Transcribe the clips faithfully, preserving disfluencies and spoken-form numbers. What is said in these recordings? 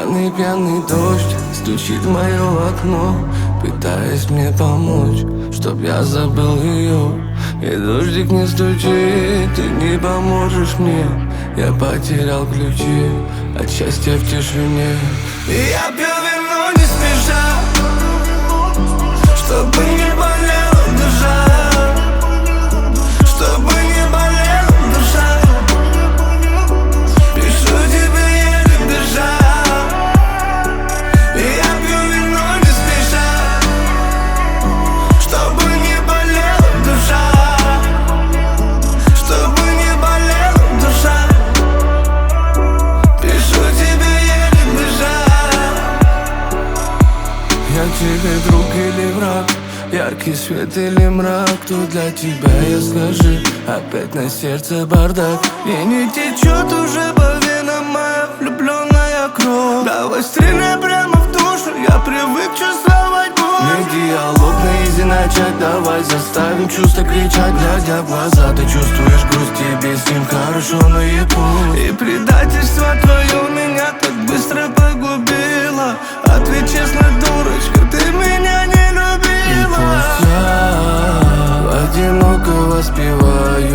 Пьяный, пьяный дождь стучит в мое окно, пытаясь мне помочь, чтоб я забыл ее. И дождик не стучит, ты не поможешь мне. Я потерял ключи от счастья в тишине. И я пью вино не спеша, чтобы не болела душа, чтобы не болела душа. Пишу тебе еле дыша. И я пью вино не спеша, чтобы не болела душа, чтобы не болела душа. Пишу тебе еле дыша. Я тебе друг или враг, яркий свет или мрак, кто для тебя, я скажи. Опять на сердце бардак, и не течет уже по венам моя влюбленная кровь. Давай стреляй прямо в душу, я привык чувствовать боль. Не диалог на изи начать, давай заставим чувства кричать. Глядя в глаза, ты чувствуешь грусть, тебе с ним хорошо наяву. И предательство твое меня так быстро погубило. Ответь честно, дурочка, ты меня не любила. И пусть я одиноко воспеваюсь,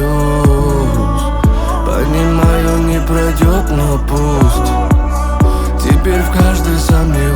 понимаю, не пройдет, но пусть. Теперь в каждой сомневаюсь.